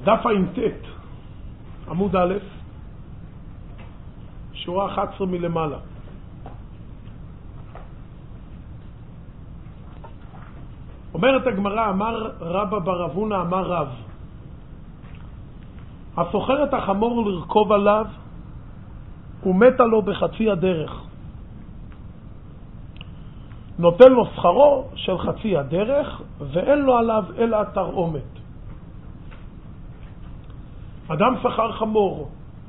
דף ע"ט, עמוד א', שורה 11 מלמעלה. אומרת הגמרא, אמר רבא בר אבונה, אמר רב, הסוחר את החמור לרכוב עליו ומתה לו בחצי הדרך, נותן לו שכרו של חצי הדרך ואין לו עליו אלא תרעומת. אדם שכר חמור,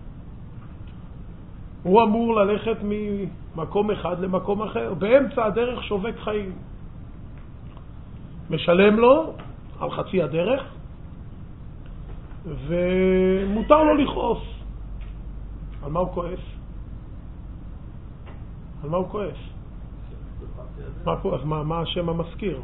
הוא אמור ללכת ממקום אחד למקום אחר, באמצע הדרך שווק חיים, משלם לו על חצי הדרך ומותר לו לכעוס. על מה הוא כועס? על מה הוא כועס? אז מה השם המזכיר?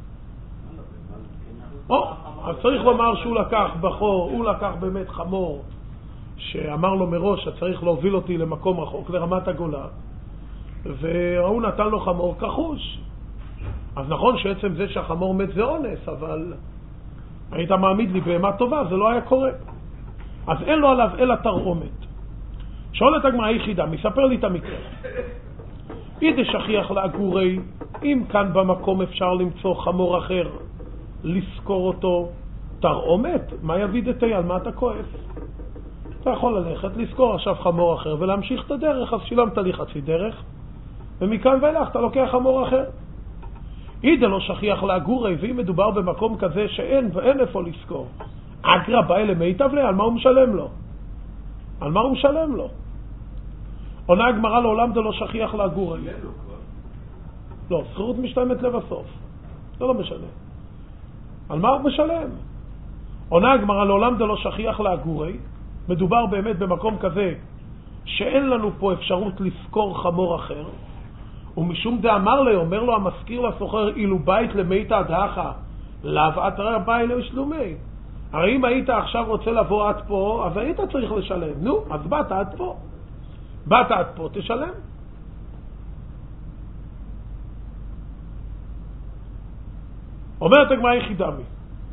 אז צריך לומר שהוא לקח בחור, הוא לקח באמת חמור שאמר לו מראש שצריך להוביל אותי למקום רחוק, לרמת הגולה, והוא נתן לו חמור כחוש. אז נכון שעצם זה שהחמור מת זה אונס, אבל היית מעמיד לי בהמה טובה, זה לא היה קורה. אז אין לו עליו אלא תרעומת. שואלת הגמרא היחידה, מספר לי את המקרה. אידה שכיח לאגורי, אם כאן במקום אפשר למצוא חמור אחר, לזכור אותו, תרעומת, מה יביא דתי? על מה אתה כועס? אתה יכול ללכת, לזכור עכשיו חמור אחר ולהמשיך את הדרך, אז שילמת לי חצי דרך, ומכאן ואילך אתה לוקח חמור אחר. אידה לא שכיח לאגורי, ואם מדובר במקום כזה שאין ואין איפה לזכור, אגרא באי למיטב לי, על מה הוא משלם לו? על מה הוא משלם לו? עונה הגמרא, לעולם זה לא שכיח לאגורי. לא, שכירות משתלמת לבסוף, זה לא משנה. על מה הוא משלם? עונה הגמרא, לעולם זה לא שכיח לאגורי, מדובר באמת במקום כזה שאין לנו פה אפשרות לזכור חמור אחר, ומשום דאמר לי, אומר לו המזכיר לסוחר, אילו בית למיתא הדחה, לאו אתרא באי לשלומי. הרי אם היית עכשיו רוצה לבוא עד פה, אז היית צריך לשלם. נו, אז באת עד פה. באת עד פה, תשלם. אומרת הגמרא יחידה מי.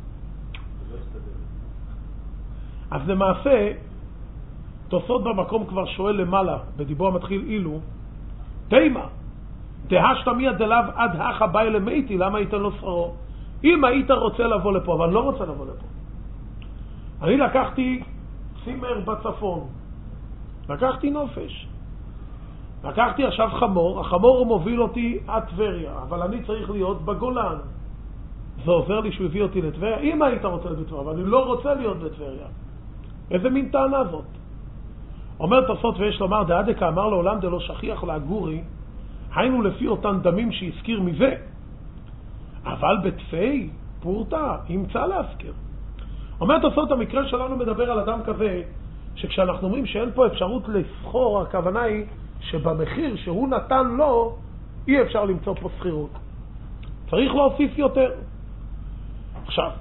אז למעשה, תוספות במקום כבר שואל למעלה, בדיבור המתחיל אילו, תימה, דהשת מיה דלאו עד הכה באי למיתי, למה היית לו שכרו? אם היית רוצה לבוא לפה, אבל אני לא רוצה לבוא לפה. אני לקחתי צימר בצפון, לקחתי נופש, לקחתי עכשיו חמור, החמור הוא מוביל אותי עד טבריה, אבל אני צריך להיות בגולן. זה עוזר לי שהוא הביא אותי לטבריה? אם היית רוצה להיות בטבריה, אבל אני לא רוצה להיות בטבריה. איזה מין טענה זאת? אומר תוספות ויש לומר, דעדקה אמר לעולם דלא שכיח לאגורי, היינו לפי אותן דמים שהזכיר מזה, אבל בתפי פורטה ימצא להזכיר. אומר תוספות, המקרה שלנו מדבר על אדם כזה, שכשאנחנו אומרים שאין פה אפשרות לסחור, הכוונה היא שבמחיר שהוא נתן לו, אי אפשר למצוא פה סחירות. צריך להוסיף יותר. עכשיו,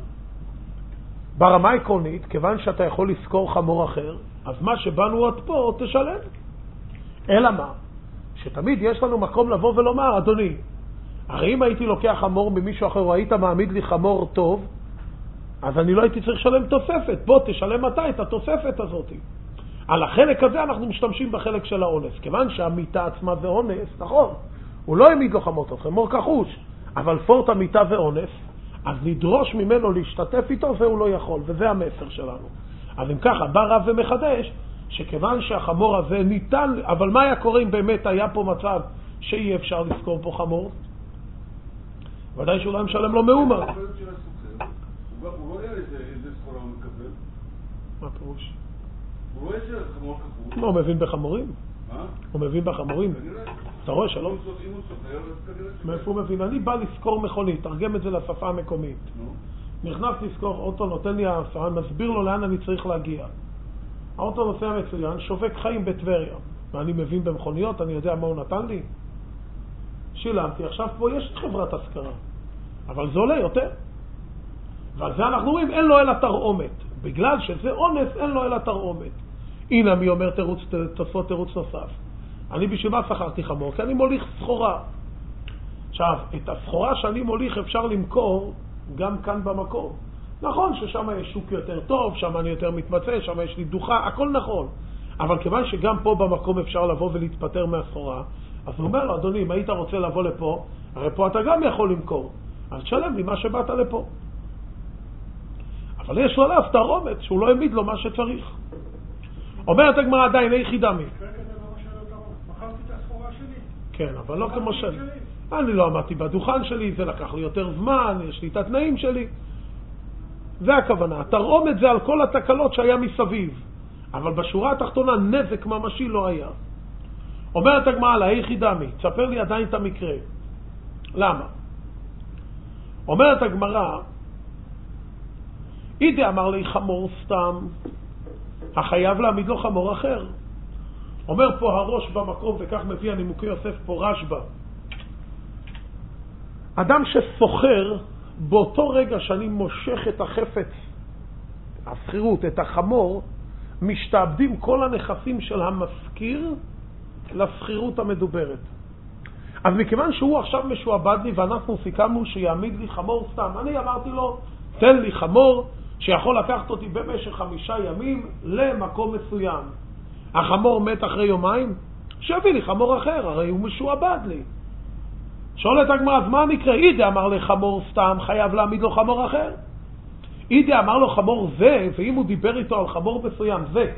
ברמה עקרונית, כיוון שאתה יכול לזכור חמור אחר, אז מה שבאנו עד פה תשלם. אלא מה? שתמיד יש לנו מקום לבוא ולומר, אדוני, הרי אם הייתי לוקח חמור ממישהו אחר, או היית מעמיד לי חמור טוב, אז אני לא הייתי צריך לשלם תוספת. בוא תשלם אתה את התוספת הזאת. על החלק הזה אנחנו משתמשים בחלק של האונס. כיוון שהמיטה עצמה זה אונס, נכון, הוא לא העמיד לו חמור טוב, חמור כחוש, אבל פורט המיטה ואונס, אז נדרוש ממנו להשתתף איתו, והוא לא יכול, וזה המסר שלנו. אז אם ככה, בא רב ומחדש, שכיוון שהחמור הזה ניתן, אבל מה היה קורה אם באמת היה פה מצב שאי אפשר לזכור פה חמור? ודאי שאולי משלם לו מאומה. הוא רואה איזה סחורה הוא מקבל. מה פירוש? הוא רואה איזה חמור כחוש. הוא מבין בחמורים? מה? הוא מבין בחמורים? אתה רואה שלא? אם הוא סוחר, אז כנראה... מאיפה הוא מבין? אני בא לזכור מכונית, תרגם את זה לשפה המקומית. נכנס לזכור אוטו, נותן לי ההפעה, מסביר לו לאן אני צריך להגיע. האוטו נוסע מצוין, שווק חיים בטבריה. ואני מבין במכוניות, אני יודע מה הוא נתן לי. שילמתי, עכשיו פה יש חברת השכרה. אבל זה עולה יותר. ועל זה אנחנו רואים, אין לו אלא תרעומת. בגלל שזה אונס, אין לו אלא תרעומת. הנה מי אומר תוספות תירוץ נוסף. אני בשביל מה שכרתי חמור? כי אני מוליך סחורה. עכשיו, את הסחורה שאני מוליך אפשר למכור גם כאן במקום. נכון ששם יש שוק יותר טוב, שם אני יותר מתמצא, שם יש לי דוחה, הכל נכון. אבל כיוון שגם פה במקום אפשר לבוא ולהתפטר מהסחורה, אז הוא אומר לו, אדוני, אם היית רוצה לבוא לפה, הרי פה אתה גם יכול למכור, אז תשלם לי מה שבאת לפה. אבל יש לו עליו תרעומת שהוא לא העמיד לו מה שצריך. אומרת הגמרא עדיין, איך חידמי? מכרתי את הסחורה שלי. כן, אבל לא כמו שלי. אני לא עמדתי בדוכן שלי, זה לקח לי יותר זמן, יש לי את התנאים שלי. זה הכוונה. התרעומת זה על כל התקלות שהיה מסביב. אבל בשורה התחתונה נזק ממשי לא היה. אומרת הגמרא לה, איך חידמי? תספר לי עדיין את המקרה. למה? אומרת הגמרא, אידי אמר לי חמור סתם, החייב להעמיד לו חמור אחר. אומר פה הראש במקום, וכך מביא הנימוקי יוסף פה רשב"א. אדם שסוחר, באותו רגע שאני מושך את החפץ, הסחירות, את החמור, משתעבדים כל הנכסים של המשכיר לסחירות המדוברת. אז מכיוון שהוא עכשיו משועבד לי ואנחנו סיכמנו שיעמיד לי חמור סתם, אני אמרתי לו, תן לי חמור שיכול לקחת אותי במשך 5 ימים למקום מסוים. החמור מת אחרי יומיים, שיביא לי חמור אחר, הרי הוא משועבד לי. שואלת הגמרא, אז מה המקרה? אידי אמר לי חמור סתם, חייב להעמיד לו חמור אחר. אידי אמר לו חמור זה, ואם הוא דיבר איתו על חמור מסוים זה,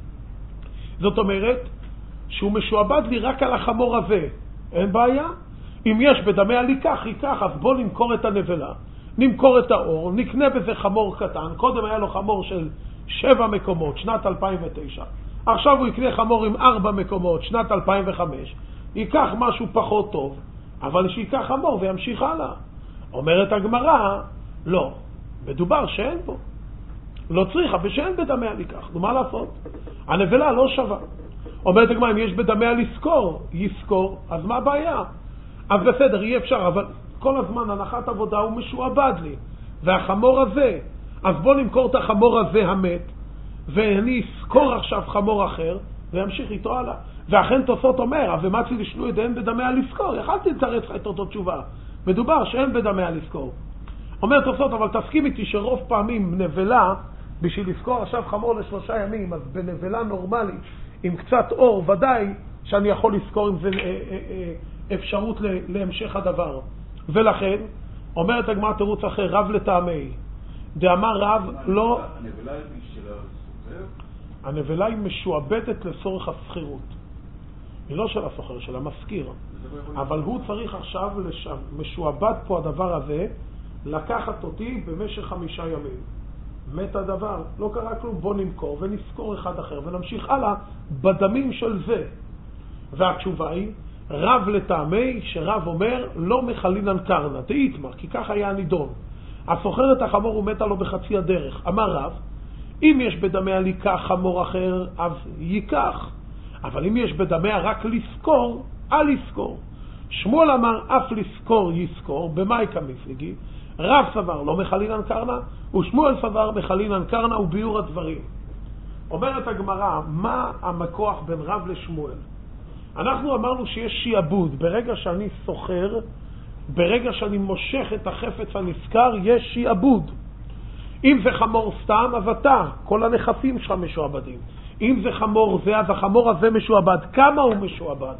זאת אומרת שהוא משועבד לי רק על החמור הזה, אין בעיה. אם יש בדמי הליקח, ייקח, אז בוא נמכור את הנבלה, נמכור את האור, נקנה בזה חמור קטן. קודם היה לו חמור של 7 מקומות, שנת 2009. עכשיו הוא יקנה חמור עם 4 מקומות, שנת 2005. ייקח משהו פחות טוב, אבל שיקח חמור וימשיך הלאה. אומרת הגמרא, לא, מדובר שאין פה. לא צריכה ושאין בדמי הליקח. מה לעשות? הנבלה לא שווה. אומרת הגמרא, אם יש בדמי הלזכור, יזכור, אז מה הבעיה? אז בסדר, יהיה אפשר, אבל כל הזמן הנחת עבודה הוא משועבד לי. והחמור הזה, אז בוא נמכור את החמור הזה המת, ואני אזכור עכשיו חמור אחר, וימשיך איתו הלאה. ואכן תוספות אומר, ומצי לשנו ידיהם בדמי הלזכור, יכלתי לתרץ לך את אותו תשובה. מדובר שאין בדמי הלזכור. אומר תוספות, אבל תסכים איתי שרוב פעמים נבלה, בשביל לזכור עכשיו חמור ל3 ימים, אז בנבלה נורמלית, עם קצת אור, ודאי שאני יכול לזכור עם זה אפשרות להמשך הדבר. ולכן, אומרת הגמרא תירוץ אחר, רב לטעמי. דאמר רב, לא... הנבלה היא של הסוחר? הנבלה היא משועבדת לצורך הסחירות. היא לא של הסוחר, של המשכיר. אבל הוא צריך עכשיו, משועבד פה הדבר הזה, לקחת אותי במשך 5 ימים. מת הדבר, לא קרה כלום, בוא נמכור ונזכור אחד אחר ונמשיך הלאה בדמים של זה. והתשובה היא, רב לטעמי, שרב אומר, לא מחלינן קרנה, תאיתמר, כי כך היה הנידון. הסוחר את החמור ומתה לו בחצי הדרך. אמר רב, אם יש בדמיה ליקח חמור אחר, אז ייקח. אבל אם יש בדמיה רק לזכור, אל יזכור. שמואל אמר, אף לזכור יזכור, במאי כמפלגי. רב סבר, לא מחלינן קרנה, ושמואל סבר, מחלינן קרנה, וביור הדברים. אומרת הגמרא, מה המכוח בין רב לשמואל? אנחנו אמרנו שיש שיעבוד. ברגע שאני סוחר, ברגע שאני מושך את החפץ הנזכר, יש שיעבוד. אם זה חמור סתם, אז אתה, כל הנכסים שלך משועבדים. אם זה חמור זה, אז החמור הזה משועבד. כמה הוא משועבד?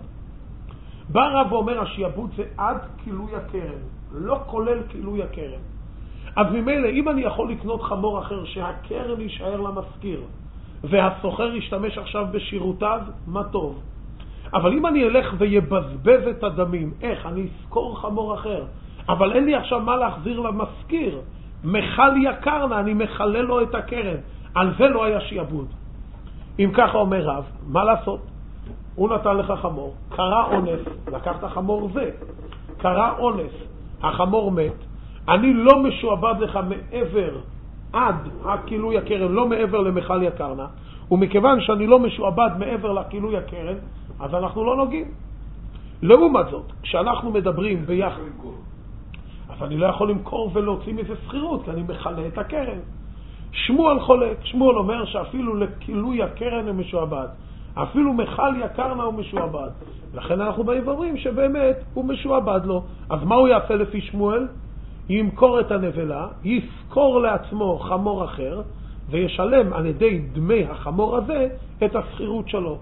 בא רב ואומר, השיעבוד זה עד כילוי הקרן, לא כולל כילוי הקרן. אז ממילא, אם אני יכול לקנות חמור אחר שהקרן יישאר למשכיר, והסוחר ישתמש עכשיו בשירותיו, מה טוב. אבל אם אני אלך ויבזבז את הדמים, איך? אני אזכור חמור אחר, אבל אין לי עכשיו מה להחזיר למשכיר. מחל יקרנה, אני מחלל לו את הקרן. על זה לא היה שיעבוד. אם ככה אומר רב, מה לעשות? הוא נתן לך חמור, קרה אונס, לקחת חמור זה, קרה אונס, החמור מת, אני לא משועבד לך מעבר עד הכילוי הקרן, לא מעבר למחל יקרנה, ומכיוון שאני לא משועבד מעבר לכילוי הקרן, אז אנחנו לא נוגעים. לעומת זאת, כשאנחנו מדברים ביחד, אז אני לא יכול למכור ולהוציא מזה סחירות, כי אני מחלה את הקרן. שמואל חולק, שמואל אומר שאפילו לכילוי הקרן הוא משועבד, אפילו מחל יקרנה הוא משועבד. לכן אנחנו באים ואומרים שבאמת הוא משועבד לו. אז מה הוא יעשה לפי שמואל? ימכור את הנבלה, ישכור לעצמו חמור אחר, וישלם על ידי דמי החמור הזה את השכירות שלו.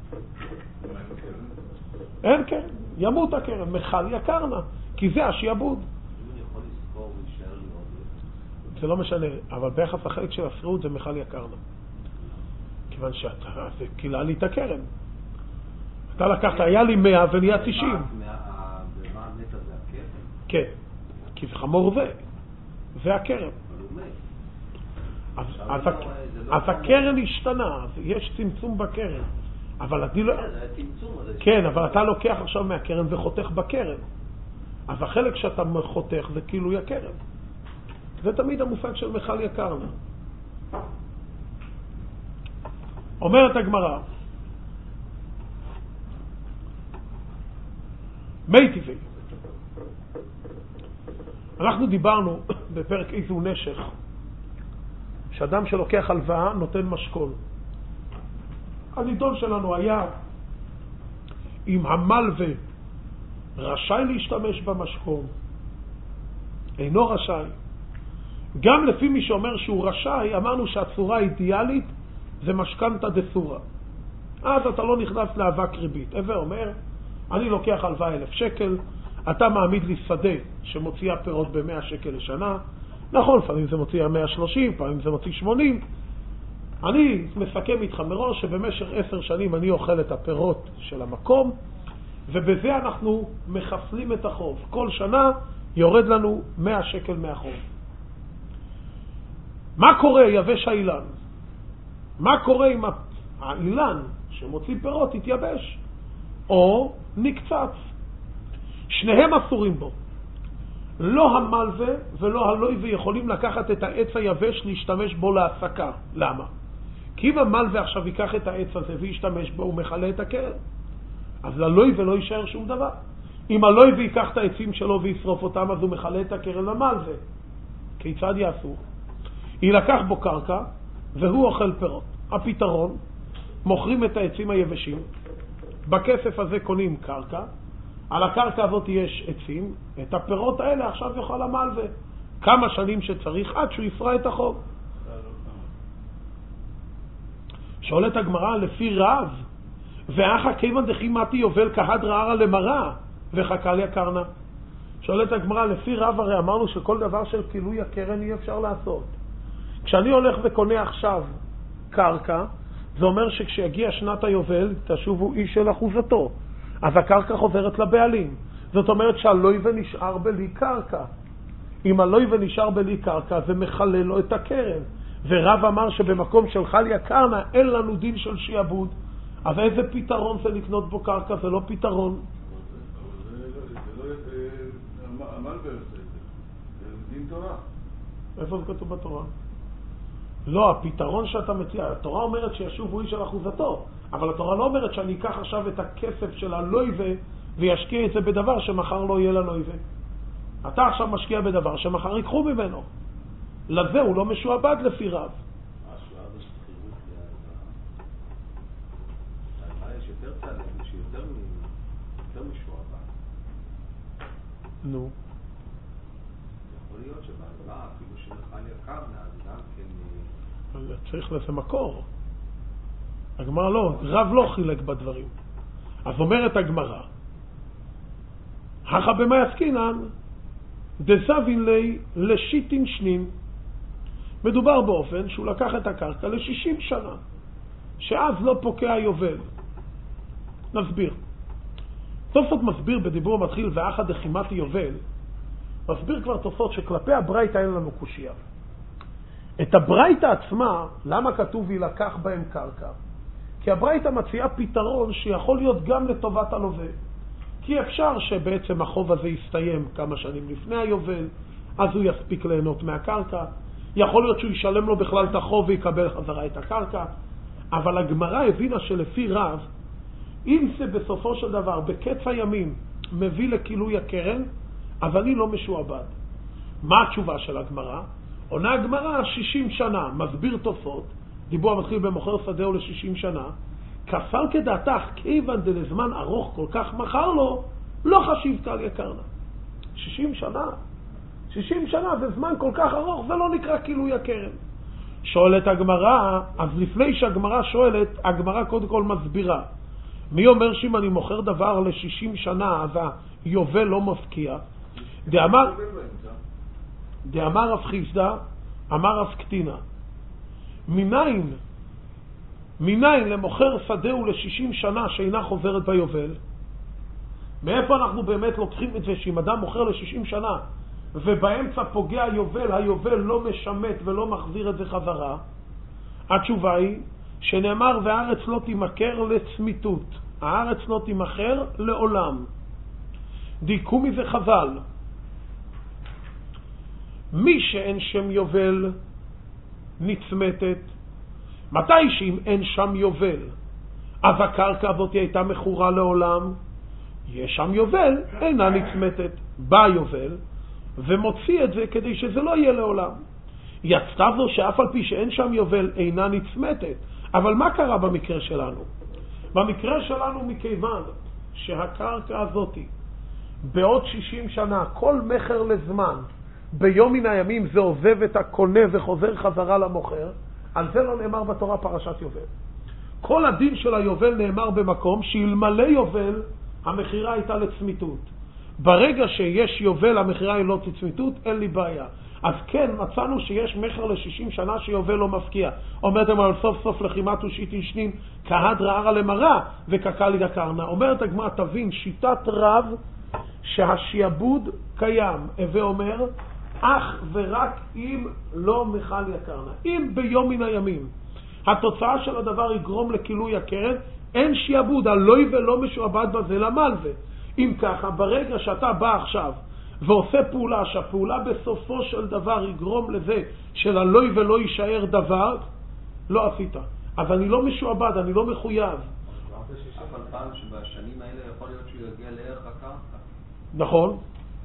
אין קרן, ימות הקרן, מחל יקרנה, כי זה השיעבוד. אני יכול לזכור ולהישאר לי עוד. זה לא משנה, אבל ביחס החלק של השכירות זה מחל יקרנה. כיוון זה קילה לי את הקרן. אתה לקחת, היה לי 100 ונהיה 90. ומה הנטע זה הקרן? כן, כי זה חמור זה הקרן. אבל הוא מת. אז הקרן השתנה, אז יש צמצום בקרן. אבל אני לא... זה היה צמצום. כן, אבל אתה לוקח עכשיו מהקרן וחותך בקרן. אז החלק שאתה חותך זה כאילו יקרן. זה תמיד המושג של מחל יקרנה. אומרת הגמרא, מי טבעי. אנחנו דיברנו בפרק איזו נשך, שאדם שלוקח הלוואה נותן משכון. הנידון שלנו היה אם המלווה רשאי להשתמש במשכון, אינו רשאי. גם לפי מי שאומר שהוא רשאי, אמרנו שהצורה האידיאלית זה משכנתא דסורא. אז אתה לא נכנס לאבק ריבית. הווה אומר, אני לוקח הלוואה 1,000 שקל, אתה מעמיד לי שדה שמוציאה פירות ב100 שקל לשנה. נכון, פעמים זה מוציא 130, פעמים זה מוציא 80. אני מסכם איתך מראש שבמשך 10 שנים אני אוכל את הפירות של המקום, ובזה אנחנו מחסלים את החוב. כל שנה יורד לנו 100 שקל מהחוב. מה קורה יבש האילן? מה קורה אם האילן שמוציא פירות יתייבש או נקצץ? שניהם אסורים בו. לא המלווה ולא הלויבה יכולים לקחת את העץ היבש להשתמש בו להעסקה. למה? כי אם המלווה עכשיו ייקח את העץ הזה וישתמש בו, הוא מחלה את הקרן. אז ללויבה לא יישאר שום דבר. אם הלויבה ייקח את העצים שלו וישרוף אותם, אז הוא מחלה את הקרן למלווה. כיצד יעשו? ילקח בו קרקע והוא אוכל פירות. הפתרון, מוכרים את העצים היבשים, בכסף הזה קונים קרקע, על הקרקע הזאת יש עצים, את הפירות האלה עכשיו יאכל המלווה. כמה שנים שצריך עד שהוא יפרע את החוב. שואלת הגמרא, לפי רב, ואחא כיוון דחימתי יובל כהד רערה למראה וחקל יקרנה. שואלת הגמרא, לפי רב הרי אמרנו שכל דבר של כילוי הקרן אי אפשר לעשות. כשאני הולך וקונה עכשיו קרקע, זה אומר שכשיגיע שנת היובל תשובו איש של אחוזתו, אז הקרקע חוזרת לבעלים. זאת אומרת שהלויבה נשאר בלי קרקע. אם הלויבה נשאר בלי קרקע זה מחלל לו את הקרן. ורב אמר שבמקום של חל יקרנה אין לנו דין של שיעבוד. אז איזה פתרון זה לקנות בו קרקע? זה לא פתרון. המלווה עושה את זה. זה דין תורה. איפה זה כתוב בתורה? לא, הפתרון שאתה מציע, התורה אומרת שישובו איש על אחוזתו, אבל התורה לא אומרת שאני אקח עכשיו את הכסף של הלויבה וישקיע את זה בדבר שמחר לא יהיה ללויבה. אתה עכשיו משקיע בדבר שמחר ייקחו ממנו. לזה הוא לא משועבד לפי רב. השועבד שכירות להלוואה יש יותר צלם, שיותר משועבד. נו. יכול להיות שבהלוואה, אפילו שמחל יקרנה, אז גם כן... צריך לזה מקור. הגמרא לא, רב לא חילק בדברים. אז אומרת הגמרא, הכה במה יסקינן, דזבין לי לשיטין שנין. מדובר באופן שהוא לקח את הקרקע ל60 שנה, שאז לא פוקע יובל. נסביר. תוספות מסביר בדיבור המתחיל ואחא דחימתי יובל, מסביר כבר תוספות שכלפי הברייתא אין לנו קושיה. את הברייתא עצמה, למה כתוב ילקח בהם קרקע? כי הברייתא מציעה פתרון שיכול להיות גם לטובת הלווה. כי אפשר שבעצם החוב הזה יסתיים כמה שנים לפני היובל, אז הוא יספיק ליהנות מהקרקע. יכול להיות שהוא ישלם לו בכלל את החוב ויקבל חזרה את הקרקע. אבל הגמרא הבינה שלפי רב, אם זה בסופו של דבר בקץ הימים מביא לכילוי הקרן, אז אני לא משועבד. מה התשובה של הגמרא? עונה הגמרא 60 שנה, מסביר תוספות, דיבור המתחיל במוכר שדהו ל60 שנה, כפל כדעתך כיוון דלזמן ארוך כל כך מחר לו, לא חשיב קל יקרנה. 60 שנה? 60 שנה זה זמן כל כך ארוך, זה לא נקרא כילוי הקרן. שואלת הגמרא, אז לפני שהגמרא שואלת, הגמרא קודם כל מסבירה. מי אומר שאם אני מוכר דבר ל-60 שנה, אז היובל לא מפקיע? דאמר רב חיסדא, אמר רב קטינה. מניין למוכר שדהו ל-60 שנה שאינה חוזרת ביובל? מאיפה אנחנו באמת לוקחים את זה שאם אדם מוכר ל-60 שנה ובאמצע פוגע היובל לא משמט ולא מחזיר את זה חזרה? התשובה היא שנאמר והארץ לא תימכר לצמיתות, הארץ לא תימכר לעולם. דייקו מזה חז"ל, מי שאין שם יובל נצמתת. מתי שאם אין שם יובל אז הקרקע הזאת הייתה מכורה לעולם, יש שם יובל, אינה נצמתת. בא יובל ומוציא את זה כדי שזה לא יהיה לעולם. יצא זו שאף על פי שאין שם יובל אינה נצמתת. אבל מה קרה במקרה שלנו? במקרה שלנו מכיוון שהקרקע הזאת בעוד 60 שנה, כל מחר לזמן, ביום מן הימים זה עוזב את הקונה וחוזר חזרה למוכר, על זה לא נאמר בתורה פרשת יובל. כל הדין של היובל נאמר במקום שאלמלא יובל המחירה הייתה לצמיתות. ברגע שיש יובל המחירה היא לא לצמיתות, אין לי בעיה. אז כן, מצאנו שיש מחר ל-60 שנה שיובל לא מפקיע. אומרתם על סוף סוף לחימת ושיטין שנים, כהדרא ערא למרא וקקלי דקרנה. אומרת הגמרא, תבין, שיטת רב שהשיעבוד קיים, ואומר, אך ורק אם לא מחל יקרנה. אם ביום מן הימים התוצאה של הדבר יגרום לכילוי הקרן, אין שיעבוד, הלוי ולא משועבד בזה למלווה. אם ככה, ברגע שאתה בא עכשיו ועושה פעולה, שהפעולה בסופו של דבר יגרום לזה של הלוי ולא יישאר דבר, לא עשית. אז אני לא משועבד, אני לא מחויב. אבל פעם שבשנים האלה יכול להיות שהוא יגיע לערך הקרקע. נכון.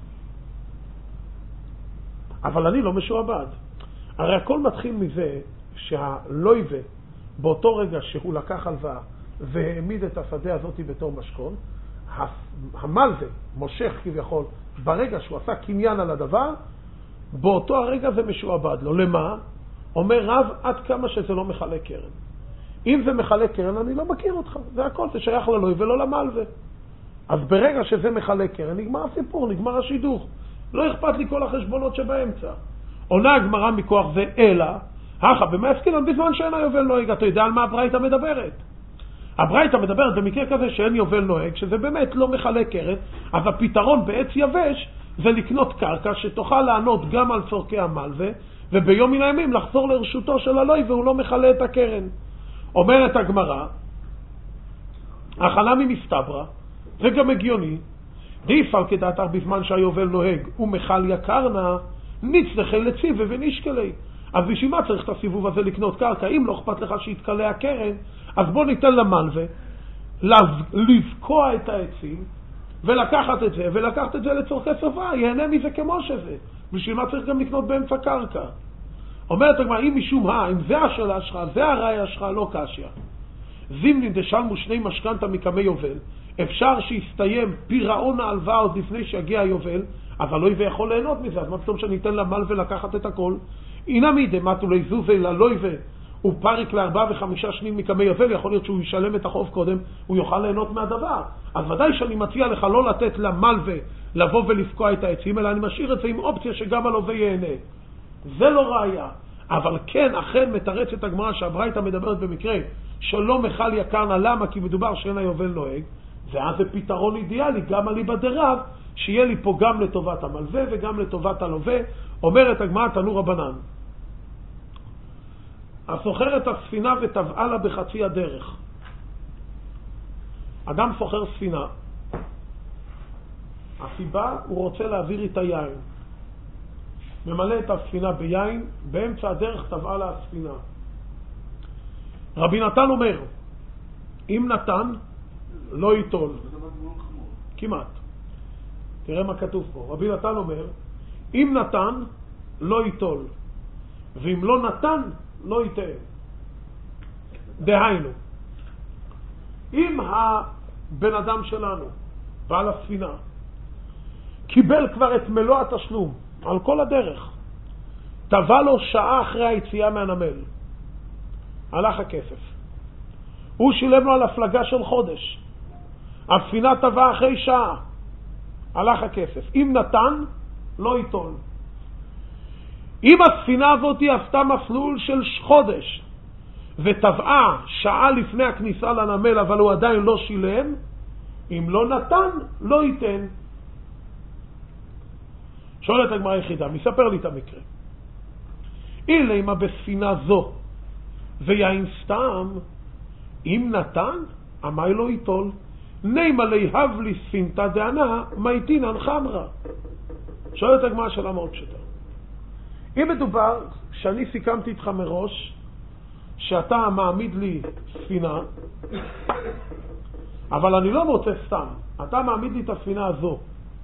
אבל אני לא משועבד. הרי הכל מתחיל מזה שהלוי באותו רגע שהוא לקח הלוואה והעמיד את השדה הזאת בתור משכון, המלווה מושך כביכול ברגע שהוא עשה קניין על הדבר, באותו הרגע זה משועבד לו. למה? אומר רב, עד כמה שזה לא מחלק קרן. אם זה מחלק קרן אני לא מכיר אותך, זה הכל, זה שייך ללוי ולא למלווה. אז ברגע שזה מחלק קרן נגמר הסיפור, נגמר השידוך, לא אכפת לי כל החשבונות שבאמצע. עונה הגמרא מכוח זה אלא הכה במעסקינן בזמן שאין היובל נוהג. אתה יודע על מה הברייתא מדברת? הברייתא מדברת במקרה כזה שאין יובל נוהג, שזה באמת לא מחלק קרן, אז הפתרון בעץ יבש זה לקנות קרקע שתוכל לענות גם על צורכי המלווה, וביום מן הימים לחזור לרשותו של הלוי והוא לא מחלה את הקרן. אומרת הגמרא, החלה ממסתברא, זה גם הגיוני, דיפל כדעתך בזמן שהיובל נוהג ומחל יקרנה, נצטרך לציב ונשקלי. אז בשביל מה צריך את הסיבוב הזה לקנות קרקע? אם לא אכפת לך שיתקלה הקרן, אז בוא ניתן למלווה לבקוע את העצים ולקחת את זה לצורכי סופה, יהנה מזה כמו שזה. בשביל מה צריך גם לקנות באמצע קרקע? אומרת הגמרא, אם משום אם זה השאלה שלך, זה הראיה שלך, לא קשיא. זימנין דשלמו שני משכנתא מקמי יובל, אפשר שיסתיים פירעון ההלוואה עוד לפני שיגיע היובל, אבל לא יכול ליהנות מזה. אז מה פתאום שניתן למלווה לקחת את הכל? הנה מידי מתו ליזוזי ללויבה הוא פריק ל4 ו5 שנים מקמי יובל, יכול להיות שהוא ישלם את החוב קודם, הוא יוכל ליהנות מהדבר. אז ודאי שאני מציע לך לא לתת למלווה לבוא ולפקוע את העצים, אלא אני משאיר את זה עם אופציה שגם הלווה ייהנה. זה לא ראיה. אבל כן, אכן מתרצת הגמרא שהברייתא מדברת במקרה שלא מחל יקרנה. למה? כי מדובר שאין היובל נוהג, ואז זה פתרון אידיאלי גם אליבא דרב, שיהיה לי פה גם לטובת המלווה וגם לטובת הלווה. אומרת הגמרא תנו רבנן, הסוחר את הספינה וטבעה לה בחצי הדרך. אדם סוחר ספינה, הסיבה הוא רוצה להעביר את היין, ממלא את הספינה ביין, באמצע הדרך טבעה לה הספינה. רבי נתן אומר, אם נתן לא ייטול. כמעט. תראה מה כתוב פה. רבי נתן אומר, אם נתן לא ייטול, ואם לא נתן לא ייתן. דהיינו, אם הבן אדם שלנו בעל הספינה קיבל כבר את מלוא התשלום על כל הדרך. טבע לו שעה אחרי היציאה מהנמל. הלך הכסף. הוא שילם לו על הפלגה של חודש. הספינה טבעה אחרי שעה. הלך הכסף. אם נתן, לא ייטול. אם הספינה הזאת עשתה מסלול של חודש, וטבעה שעה לפני הכניסה לנמל, אבל הוא עדיין לא שילם, אם לא נתן, לא ייתן. שואלת הגמרא יחידה, מספר לי את המקרה. אילמה בספינה זו, ויין סתם, אם נתן, עמי לא ייטול. נימה ליהב לי ספינתא דענה, מייטינן חמרה. שואלת הגמרא שאלה מאוד פשוטה. אם מדובר שאני סיכמתי איתך מראש, שאתה מעמיד לי ספינה, אבל אני לא מוצא סתם, אתה מעמיד לי את הספינה הזו,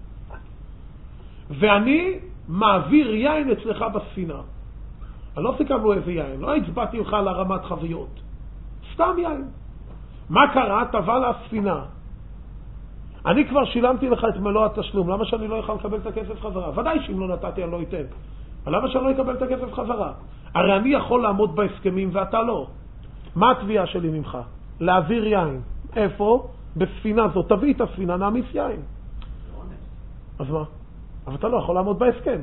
ואני מעביר יין אצלך בספינה. אני לא סיכמנו איזה יין, לא הצבעתי לך לרמת חביות, סתם יין. מה קרה? טבע לה הספינה. אני כבר שילמתי לך את מלוא התשלום, למה שאני לא יכול לקבל את הכסף חזרה? ודאי שאם לא נתתי אני לא אתן. אבל למה שאני לא אקבל את הכסף חזרה? הרי אני יכול לעמוד בהסכמים ואתה לא. מה התביעה שלי ממך? להעביר יין. איפה? בספינה זו. תביא את הספינה, נעמיס יין. אז מה? אבל אתה לא יכול לעמוד בהסכם.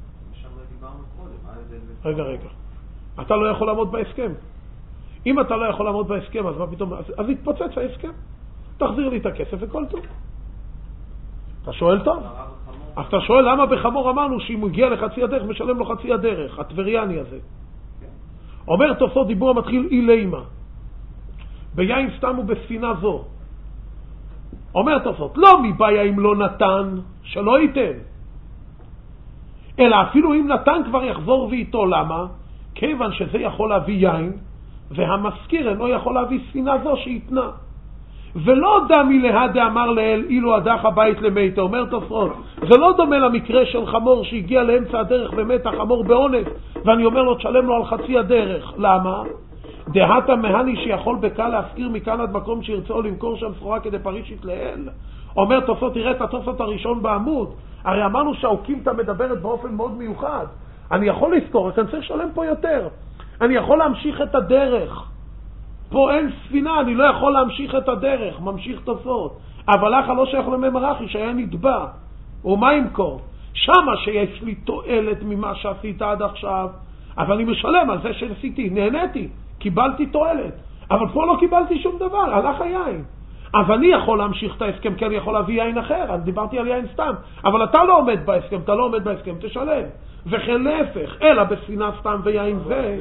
רגע. אתה לא יכול לעמוד בהסכם. אם אתה לא יכול לעמוד בהסכם, אז מה פתאום? אז יתפוצץ ההסכם. תחזיר לי את הכסף וכל טוב. אתה שואל טוב? אז אתה שואל למה בחמור אמרנו שאם הוא הגיע לחצי הדרך משלם לו חצי הדרך, הטבריאני הזה. אומר תוספות דיבור המתחיל אילמה. ביין סתם ובספינה זו. אומר תוספות, לא מבעיה אם לא נתן, שלא ייתן. אלא אפילו אם נתן כבר יחזור ואיתו. למה? כיוון שזה יכול להביא יין, והמזכיר אינו יכול להביא ספינה זו שיתנה. ולא דמי להדה אמר לאל אילו הדח הבית למתה. אומר תוספות, זה לא דומה למקרה של חמור שהגיע לאמצע הדרך ומת החמור בעונש, ואני אומר לו תשלם לו על חצי הדרך. למה? דהתה מהני שיכול בקל להזכיר מכאן עד מקום שירצה למכור שם סחורה כדי פרישית לאל. אומר תוספות, תראה את התוספות הראשון בעמוד, הרי אמרנו שהאוקימתא מדברת באופן מאוד מיוחד. אני יכול לזכור, אני צריך לשלם פה יותר, אני יכול להמשיך את הדרך. פה אין ספינה, אני לא יכול להמשיך את הדרך, ממשיך תוספות. אבל לך לא שייך לממרחי שהיה נתבע, ומה ימכור? שמה שיש לי תועלת ממה שעשית עד עכשיו, אבל אני משלם על זה שעשיתי, נהניתי, קיבלתי תועלת, אבל פה לא קיבלתי שום דבר, הלך היין. אז אני יכול להמשיך את ההסכם, כי אני יכול להביא יין אחר, אני דיברתי על יין סתם, אבל אתה לא עומד בהסכם, אתה לא עומד בהסכם, תשלם. וכן להפך, אלא בספינה סתם ויין זה,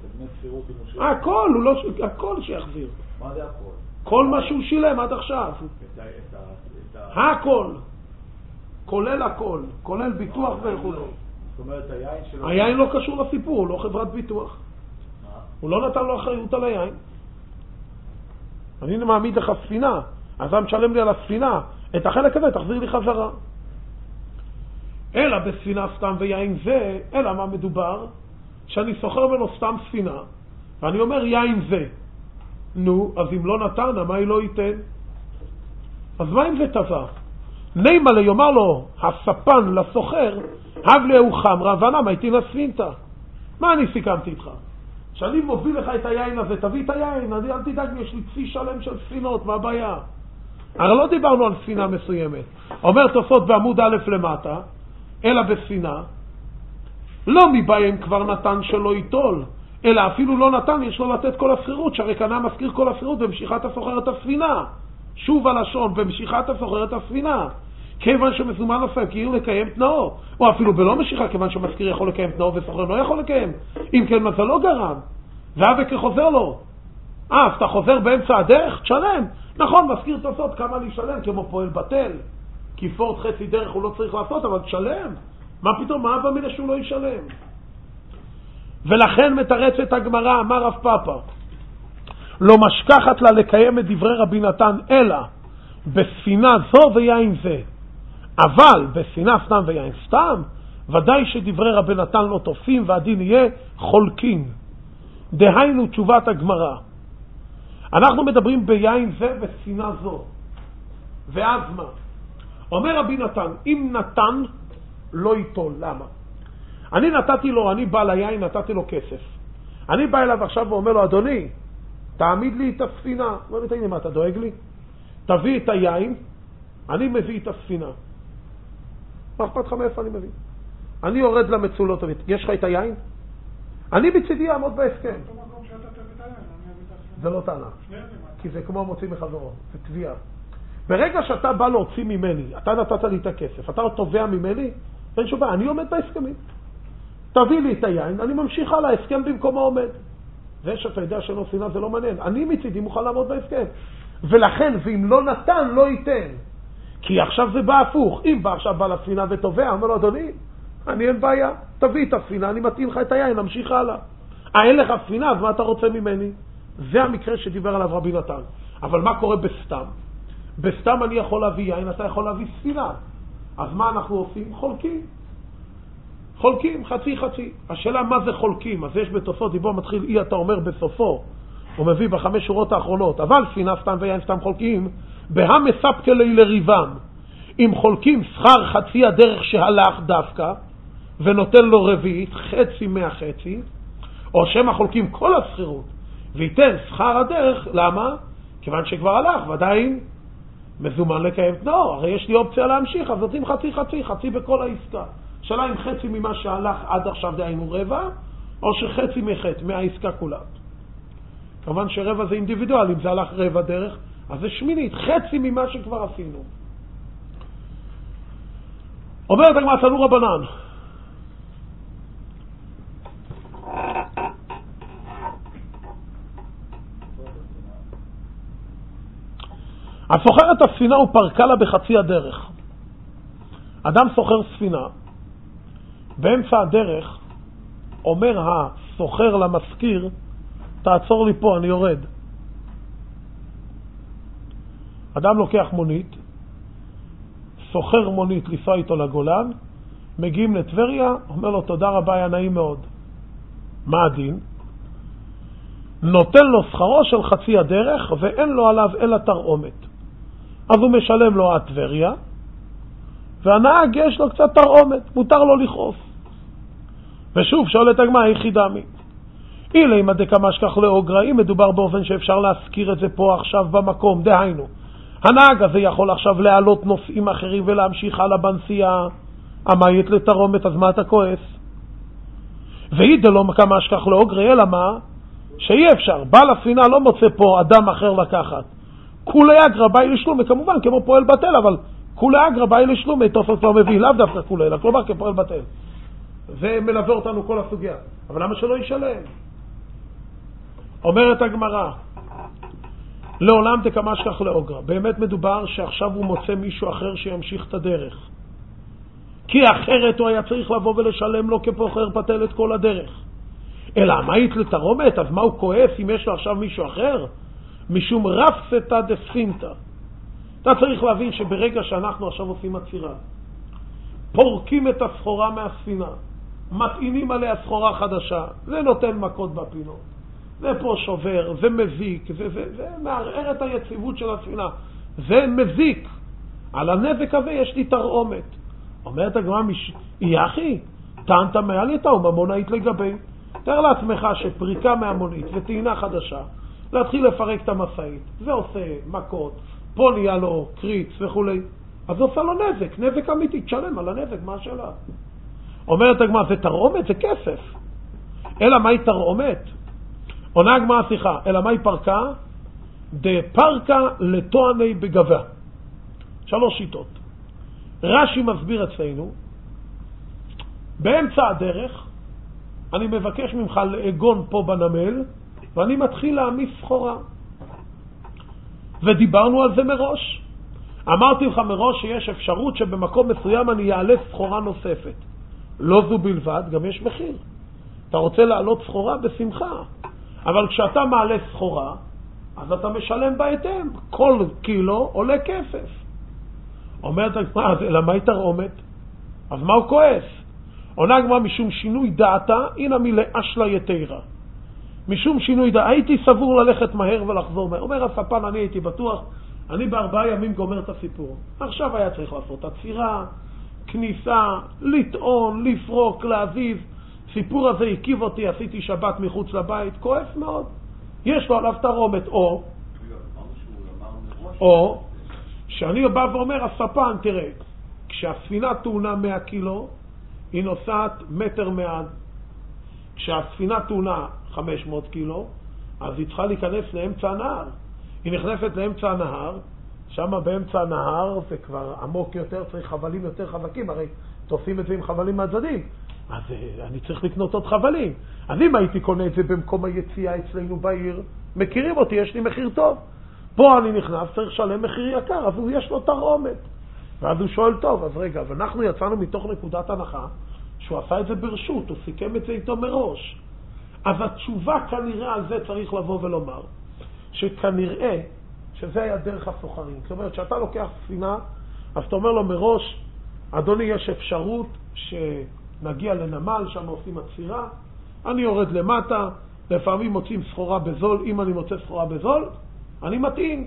הכל שיחזיר. מה זה הכל? כל מה שהוא שילם עד עכשיו. הכל. כולל הכל. כולל ביטוח וכו'. זאת אומרת, היין שלו... היין לא קשור לסיפור, הוא לא חברת ביטוח. הוא לא נתן לו אחריות על היין. אני מעמיד לך ספינה, אז אתה משלם לי על הספינה. את החלק הזה תחזיר לי חזרה. אלא בספינה סתם ויין זה, אלא מה מדובר? שאני סוחר ממנו סתם ספינה, ואני אומר יין זה. נו, אז אם לא נתן, מה היא לא ייתן? אז מה אם זה טבע? נימה ליאמר לו, הספן לסוחר, הב לי חמרה, ונמה איתי לספינתא. מה אני סיכמתי איתך? שאני מוביל לך את היין הזה, תביא את היין, אל תדאג, יש לי צי שלם של ספינות, מה הבעיה? הרי לא דיברנו על ספינה מסוימת. אומר תוספות בעמוד א' למטה, אלא בספינה, לא מבעיה אם כבר נתן שלא ייטול, אלא אפילו לא נתן, יש לו לתת כל הסחירות, שהרי קנה מזכיר כל הסחירות במשיכת הסוחר את הספינה. שוב הלשון, במשיכת הסוחר את הספינה. כיוון שמזומן נוסף, כאילו לקיים תנאו, או אפילו בלא משיכה, כיוון שמזכיר יכול לקיים תנאו וסוחר לא יכול לקיים. אם כן מזלו גרם, והאבק חוזר לו. אז אתה חוזר באמצע הדרך, תשלם. נכון, מזכיר תוספות כמה להשלם, כמו פועל בטל. כי פורט חצי דרך הוא לא צריך לעשות, אבל תשלם. מה פתאום, מה אבא מילה שהוא לא ישלם? ולכן מתרצת הגמרא, אמר רב פאפא, לא משכחת לה לקיים את דברי רבי נתן, אלא בספינה זו ויין זה. אבל בספינה סתם ויין סתם, ודאי שדברי רבי נתן לא תופסים, והדין יהיה חולקין. דהיינו תשובת הגמרא. אנחנו מדברים ביין זה בספינה זו. ואז מה? אומר רבי נתן, אם נתן, לא ייטול. למה? אני בא ליין, נתתי לו כסף. אני בא אליו עכשיו ואומר לו, אדוני, תעמיד לי את הספינה. לא נתן, מה אתה דואג לי? תביא את היין, אני מביא את הספינה. מה אכפת לך מאיפה אני מביא? אני יורד למצולות, יש לך את היין? אני בצדי אעמוד בהסכם. זה לא טענה, כי זה כמו מוציא מחברו, זה תביעה. ברגע שאתה בא להוציא ממני, אתה נתת לי את הכסף, אתה תובע ממני, אין שום בעיה, אני עומד בהסכמים. תביא לי את היין, אני ממשיך על ההסכם במקום העומד. זה שאתה יודע שלא שנאה זה לא מעניין. אני מצידי מוכן לעמוד בהסכם. ולכן, ואם לא נתן, לא ייתן. כי עכשיו זה בא הפוך. אם בא עכשיו בא לספינה ותובע, אומר לו, אדוני, אני אין בעיה, תביא את הספינה, אני מתאים לך את היין, נמשיך הלאה. אין לך ספינה, אז מה אתה רוצה ממני? זה המקרה שדיבר עליו רבי נתן. אבל מה קורה בסתם? בסתם אני יכול להביא יין, אתה יכול להביא ספינה. אז מה אנחנו עושים? חולקים, חצי. השאלה מה זה חולקים? אז יש בתוספות, דיבור מתחיל אתה אומר בסופו, הוא מביא בחמש שורות האחרונות, אבל ספינה סתם ויין סתם חולקים, בהמספקה לי לריבם. אם חולקים שכר חצי הדרך שהלך דווקא, ונותן לו רביעית, חצי מהחצי, או שמה חולקים כל הסחירות, וייתן שכר הדרך, למה? כיוון שכבר הלך, ועדיין מזומן לקיים תנאו, הרי יש לי אופציה להמשיך, אז נותנים חצי בכל העסקה. שאלה אם חצי ממה שהלך עד עכשיו דהיינו רבע, או שחצי מהעסקה כולה. כמובן שרבע זה אינדיבידואל, אם זה הלך רבע דרך, אז זה שמינית, חצי ממה שכבר עשינו. אומרת הגמרא, תנו רבנן. הסוחר את הספינה הוא פרקה לה בחצי הדרך. אדם סוחר ספינה, באמצע הדרך אומר הסוחר למזכיר, תעצור לי פה, אני יורד. אדם לוקח מונית, סוחר מונית לנסוע איתו לגולן, מגיעים לטבריה, אומר לו תודה רבה, היה נעים מאוד. מה הדין? נותן לו שכרו של חצי הדרך ואין לו עליו אלא תרעומת. אז הוא משלם לו עד טבריה, והנהג יש לו קצת תרעומת, מותר לו לכעוס. ושוב, שואלת הגמרא, איך חידמי? אילי אם דקמש כך לאוגרא, אם מדובר באופן שאפשר להזכיר את זה פה עכשיו במקום, דהיינו, הנהג הזה יכול עכשיו להעלות נושאים אחרים ולהמשיך הלאה בנסיעה, המאית לתרעומת, אז מה אתה כועס? ואידה לא מקמש כך לאוגרא, אלא מה? שאי אפשר, בעל הספינה לא מוצא פה אדם אחר לקחת. כולי אגרא באי לשלומי, כמובן כמו פועל בטל, אבל כולי אגרא באי לשלומי, תוספות כבר מביא, לאו דווקא כולי, אלא כלומר כפועל בטל. זה מלווה אותנו כל הסוגיה. אבל למה שלא ישלם? אומרת הגמרא, לעולם תקמש כך לאוגרא. באמת מדובר שעכשיו הוא מוצא מישהו אחר שימשיך את הדרך. כי אחרת הוא היה צריך לבוא ולשלם לו כפוחר פטל את כל הדרך. אלא מה לתרעומת? אז מה הוא כועס אם יש לו עכשיו מישהו אחר? משום רפסתא דספינתא. אתה צריך להבין שברגע שאנחנו עכשיו עושים עצירה, פורקים את הסחורה מהספינה, מטעינים עליה סחורה חדשה, זה נותן מכות בפינות, זה פה שובר, זה מזיק, זה מערער את היציבות של הספינה, זה מזיק. על הנזק הזה יש לי תרעומת. אומרת הגמרא, יחי, טענת מעלייתא וממונאית לגבי. תאר לעצמך שפריקה מהמונית וטעינה חדשה, להתחיל לפרק את המשאית, זה עושה מכות, פה נהיה לו קריץ וכו'. אז עושה לו נזק אמיתי, תשלם על הנזק, מה השאלה? אומרת הגמרא, זה תרעומת, זה כסף. אלא מהי תרעומת? עונה הגמרא שיחה, אלא מהי פרקה? דפרקה לטועני בגבה. 3 שיטות. רש"י מסביר אצלנו, באמצע הדרך, אני מבקש ממך לאגון פה בנמל, ואני מתחיל להעמיס סחורה. ודיברנו על זה מראש. אמרתי לך מראש שיש אפשרות שבמקום מסוים אני אעלה סחורה נוספת. לא זו בלבד, גם יש מחיר. אתה רוצה לעלות סחורה בשמחה. אבל כשאתה מעלה סחורה, אז אתה משלם בהתאם. כל קילו עולה כסף. אומרת הגמרא, אז למה היא תרעומת? אז מה הוא כועס? עונה הגמרא, משום שינוי דעתה, הנה מלאשלה יתירה. משום שינוי דעתה, הייתי סבור ללכת מהר ולחזור מהר. אומר הספן, אני הייתי בטוח, אני ב4 ימים גומר את הסיפור. עכשיו היה צריך לעשות עצירה, כניסה, לטעון, לפרוק, להזיז. סיפור הזה הקיב אותי, עשיתי שבת מחוץ לבית, כואף מאוד. יש לו עליו תרומת, או שאני בא ואומר, הספן, תראה, כשהספינה טעונה 100 קילו, היא נוסעת מטר מעד. כשהספינה טעונה 500 קילו, אז היא צריכה להיכנס לאמצע הנהר. היא נכנסת לאמצע הנהר, שם באמצע הנהר זה כבר עמוק יותר, צריך חבלים יותר חזקים, הרי תופסים את זה עם חבלים מהצדדים. אז אני צריך לקנות עוד חבלים. אז אם הייתי קונה את זה במקום היציאה אצלנו בעיר, מכירים אותי, יש לי מחיר טוב. פה אני נכנס, צריך לשלם מחיר יקר, אז יש לו תרעומת. ואז הוא שואל, טוב, אז רגע, ואנחנו יצאנו מתוך נקודת הנחה, שהוא עשה את זה ברשות, הוא סיכם את זה איתו מראש. אז התשובה כנראה על זה צריך לבוא ולומר, שכנראה שזה היה דרך הסוחרים. זאת אומרת, שאתה לוקח ספינה, אז אתה אומר לו מראש, אדוני, יש אפשרות שנגיע לנמל, שם עושים עצירה, אני יורד למטה, לפעמים מוצאים סחורה בזול, אם אני מוצא סחורה בזול, אני מתאים.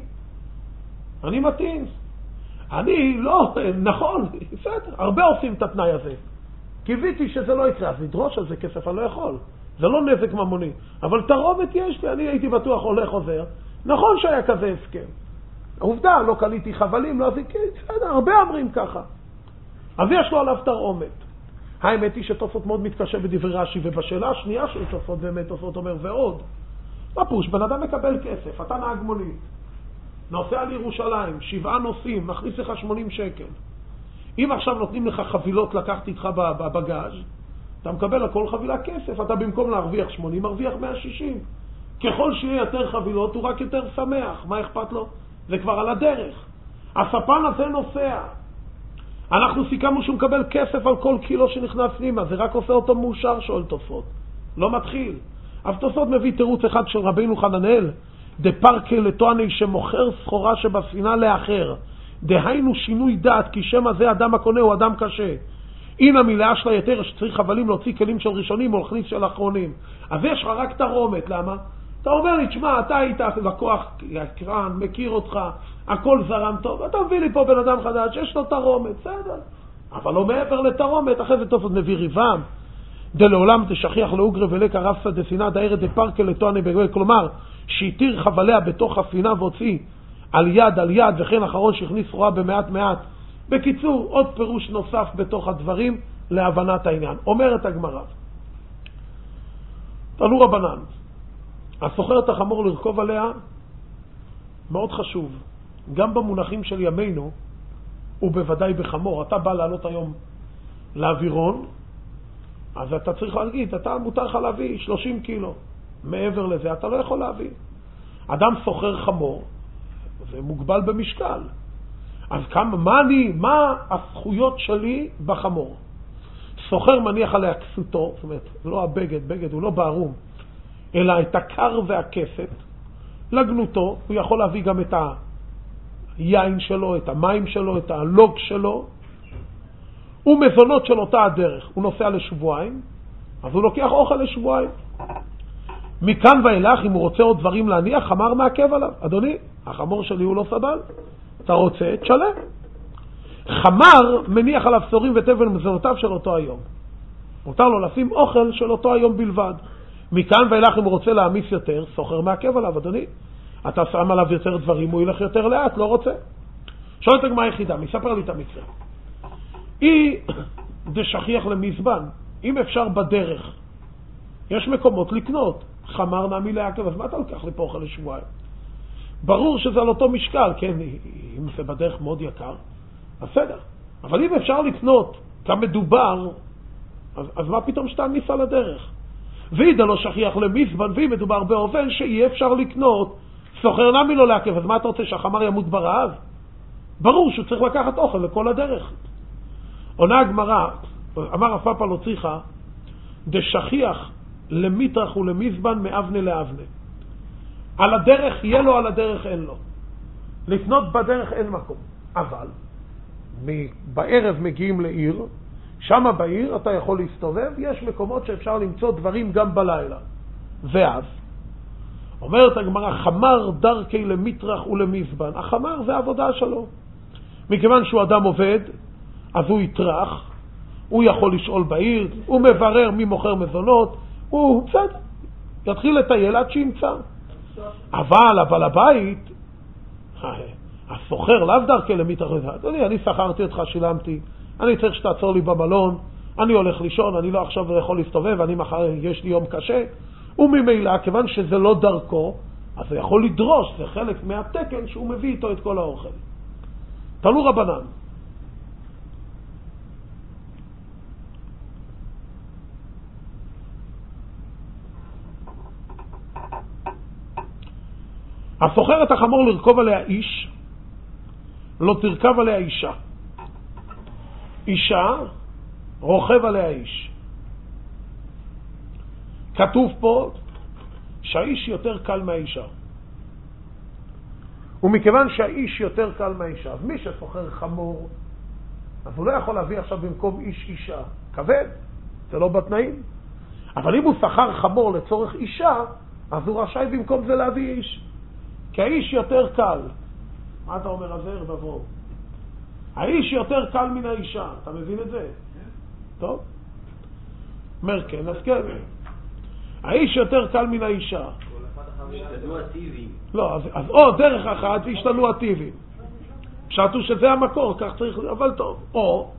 אני לא, נכון, בסדר, הרבה עושים את התנאי הזה. קיוויתי שזה לא יקרה, אז לדרוש על זה כסף אני לא יכול. זה לא נזק ממוני, אבל תרעומת יש לי, אני הייתי בטוח הולך עוזר. נכון שהיה כזה הסכם. העובדה, לא קניתי חבלים, לא עשיתי, בסדר, הרבה אומרים ככה. אז יש לו עליו תרעומת. האמת היא שתוספות מאוד מתקשה בדברי רש"י, ובשאלה השנייה של תוספות באמת תוספות אומר ועוד. מה פוש? בן אדם מקבל כסף, אתה נהג מונית, נוסע לירושלים, 7 נוסעים, מכניס לך 80 שקל. אם עכשיו נותנים לך חבילות לקחת איתך בבגאז', אתה מקבל על כל חבילה כסף, אתה במקום להרוויח 80, מרוויח 160. ככל שיהיה יותר חבילות, הוא רק יותר שמח. מה אכפת לו? זה כבר על הדרך. הספן הזה נוסע. אנחנו סיכמנו שהוא מקבל כסף על כל קילו שנכנס פנימה, זה רק עושה אותו מאושר, שואל תוספות. לא מתחיל. אז תוספות מביא תירוץ אחד של רבינו חננאל, דפרקה לטועני שמוכר סחורה שבספינה לאחר. דהיינו שינוי דעת, כי שם הזה אדם הקונה הוא אדם קשה. הנה מילאה שלה יותר שצריך חבלים להוציא כלים של ראשונים או להכניס של אחרונים. אז יש לך רק תרעומת, למה? אתה אומר לי, תשמע, אתה היית לקוח יקרן, מכיר אותך, הכל זרם טוב, אתה מביא לי פה בן אדם חדש, יש לו תרעומת, בסדר. אבל לא מעבר לתרעומת, אחרי זה תוספות מביא ריבם. דלעולם תשכיח לאוגרה ולקה רפסא דסינה דאירא דפרקה לטועני בגוי, כלומר, שהתיר חבליה בתוך הספינה והוציא על יד, וכן אחרון שהכניס סחורה במעט מעט. בקיצור, עוד פירוש נוסף בתוך הדברים להבנת העניין. אומרת הגמרא, תנו רבנן, הסוחר את החמור לרכוב עליה מאוד חשוב. גם במונחים של ימינו, ובוודאי בחמור. אתה בא לעלות היום לאווירון, אז אתה צריך להגיד, אתה מותר לך להביא 30 קילו. מעבר לזה אתה לא יכול להביא. אדם סוחר חמור, זה מוגבל במשקל. אז מה הזכויות שלי בחמור? סוחר מניח עליה כסותו, זאת אומרת, לא הבגד הוא לא בערום, אלא את הקר והכסת, לגנותו, הוא יכול להביא גם את היין שלו, את המים שלו, את הלוג שלו, ומזונות של אותה הדרך. הוא נוסע לשבועיים, אז הוא לוקח אוכל לשבועיים. מכאן ואילך, אם הוא רוצה עוד דברים להניח, חמר מעכב עליו. אדוני, החמור שלי הוא לא סבל, אתה רוצה, תשלם. חמר מניח עליו סורים ותבן מזונותיו של אותו היום. מותר לו לשים אוכל של אותו היום בלבד. מכאן ואילך, אם הוא רוצה להעמיס יותר, סוחר מעכב עליו. אדוני, אתה שם עליו יותר דברים, הוא ילך יותר לאט, לא רוצה. שואלת הגמרא היחידה, מספר לי את המקרה. היא דשכיח למזבן, אם אפשר בדרך, יש מקומות לקנות, חמר נעמי לעכב, אז מה אתה לקח לי פה אוכל לשבועיים? ברור שזה על אותו משקל, כן, אם זה בדרך מאוד יקר, בסדר. אבל אם אפשר לקנות כמדובר, אז מה פתאום שתעמיס על הדרך? וידע לא שכיח למזבן, ואם מדובר באובן שאי אפשר לקנות, סוחר נעמי לא לעכב, אז מה אתה רוצה, שהחמר ימות ברעב? ברור שהוא צריך לקחת אוכל לכל הדרך. עונה הגמרא, אמר רב פאפא לא צריכה, דשכיח למיטרח ולמזבן מאבנה לאבנה. על הדרך יהיה לו, על הדרך אין לו. לפנות בדרך אין מקום. אבל בערב מגיעים לעיר, שם בעיר אתה יכול להסתובב, יש מקומות שאפשר למצוא דברים גם בלילה. ואז אומרת הגמרא, חמר דרכי למיטרח ולמזבן. החמר זה העבודה שלו. מכיוון שהוא אדם עובד, אז הוא יטרח, הוא יכול לשאול בעיר, הוא מברר מי מוכר מזונות, הוא בסדר, יתחיל לטייל עד שימצא. אבל הבעל הבית, הסוחר לאו דרכי למתרחב, אני שכרתי אותך, שילמתי, אני צריך שתעצור לי במלון, אני הולך לישון, אני לא עכשיו יכול להסתובב, אני מחר יש לי יום קשה, וממילא, כיוון שזה לא דרכו, אז הוא יכול לדרוש, זה חלק מהתקן שהוא מביא איתו את כל האוכל. תנו רבנן. הסוחר את החמור לרכוב עליה איש, לא תרכב עליה אישה. אישה, רוכב עליה איש. כתוב פה שהאיש יותר קל מהאישה. ומכיוון שהאיש יותר קל מהאישה, אז מי שסוחר חמור, אז הוא לא יכול להביא עכשיו במקום איש אישה. כבד, זה לא בתנאים. אבל אם הוא שכר חמור לצורך אישה, אז הוא רשאי במקום זה להביא איש. כי האיש יותר קל. מה אתה אומר על זה? רבבו. האיש יותר קל מן האישה. אתה מבין את זה? טוב? אומר כן, אז כן. האיש יותר קל מן האישה. השתנו הטיבים. לא, אז או דרך אחת השתנו הטיבים. פשטו שזה המקור, כך צריך, אבל טוב. או,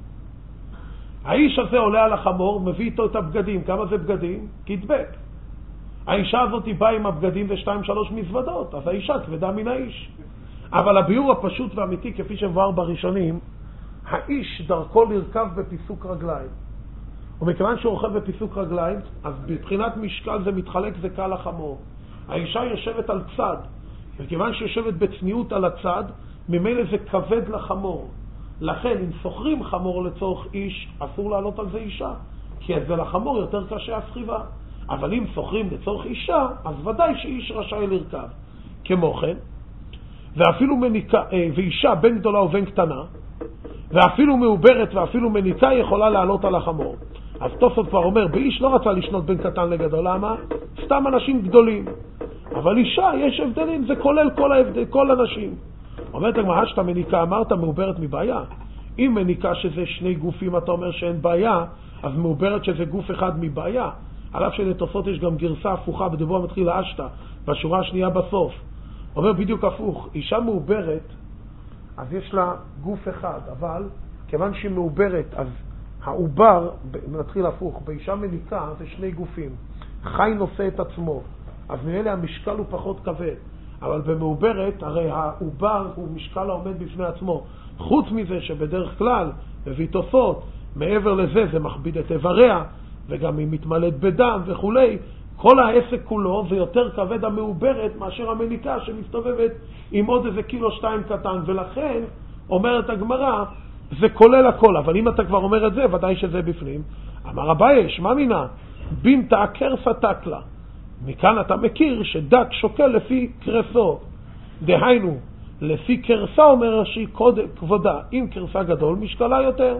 האיש הזה עולה על החמור, מביא איתו את הבגדים. כמה זה בגדים? כתבק. האישה הזאת היא באה עם הבגדים ו2-3 מזוודות, אז האישה כבדה מן האיש. אבל הביאור הפשוט והאמיתי, כפי שמבואר בראשונים, האיש דרכו לרכב בפיסוק רגליים. ומכיוון שהוא רוכב בפיסוק רגליים, אז בבחינת משקל זה מתחלק, זה קל החמור. האישה יושבת על צד, וכיוון שיושבת בצניעות על הצד, ממילא זה כבד לחמור. לכן, אם סוחרים חמור לצורך איש, אסור לעלות על זה אישה, כי זה לחמור יותר קשה הסחיבה. אבל אם סוחרים לצורך אישה, אז ודאי שאיש רשאי לרכב. כמו כן, ואפילו מניקה, ואישה בין גדולה ובין קטנה, ואפילו מעוברת ואפילו מניקה יכולה לעלות על החמור. אז תוספות כבר אומר, באיש לא רצה לשנות בין קטן לגדול, למה? סתם אנשים גדולים. אבל אישה יש הבדלים, זה כולל כל אנשים. אומרת הגמרא, שאתה מניקה, אמרת מעוברת מבעיה. אם מניקה שזה שני גופים, אתה אומר שאין בעיה, אז מעוברת שזה גוף אחד מבעיה. על אף שלתוספות יש גם גרסה הפוכה בדיבור המתחיל לאשתה, בשורה השנייה בסוף. אומר בדיוק הפוך, אישה מעוברת, אז יש לה גוף אחד, אבל כיוון שהיא מעוברת, אז העובר, נתחיל הפוך, באישה מניקה זה שני גופים. חי נושא את עצמו, אז מאלה המשקל הוא פחות כבד. אבל במעוברת, הרי העובר הוא משקל העומד בפני עצמו. חוץ מזה שבדרך כלל, מביא תוספות, מעבר לזה זה מכביד את איבריה, וגם היא מתמלאת בדם וכולי, כל העסק כולו זה יותר כבד המעוברת מאשר המניקה שמסתובבת עם עוד איזה 1-2 קילו קטן, ולכן אומרת הגמרא, זה כולל הכל, אבל אם אתה כבר אומר את זה, ודאי שזה בפנים. אמר אביי, שמע מינה, בינתא קרסא תקלה. מכאן אתה מכיר שדק שוקל לפי קרסו. דהיינו, לפי קרסה אומר שהיא כבודה, אם קרסה גדול משקלה יותר.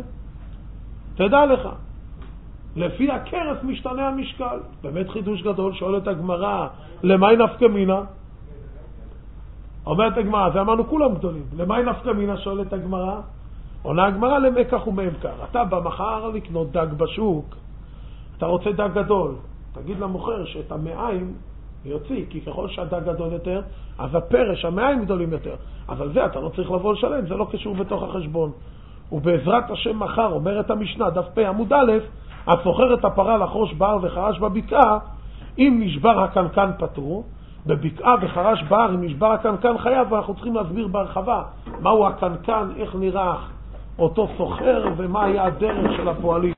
תדע לך. לפי הקרס משתנה המשקל. באמת חידוש גדול, שואלת הגמרא, למאי נפקא מינה? אומרת הגמרא, זה אמרנו כולם גדולים. למאי נפקא מינה שואלת הגמרא? עונה הגמרא למקח וממכר. אתה במחר לקנות דג בשוק, אתה רוצה דג גדול, תגיד למוכר שאת המעיים יוציא, כי ככל שהדג גדול יותר, אז הפרש, המעיים גדולים יותר. אבל זה אתה לא צריך לבוא לשלם, זה לא קשור בתוך החשבון. ובעזרת השם מחר, אומרת המשנה, דף פ' עמוד א', את סוחרת הפרה לחרוש בר וחרש בבקעה, אם נשבר הקנקן פטור, בבקעה וחרש בר, אם נשבר הקנקן חייב, ואנחנו צריכים להסביר בהרחבה מהו הקנקן, איך נראה אותו סוחר ומה היה הדרך של הפועלים.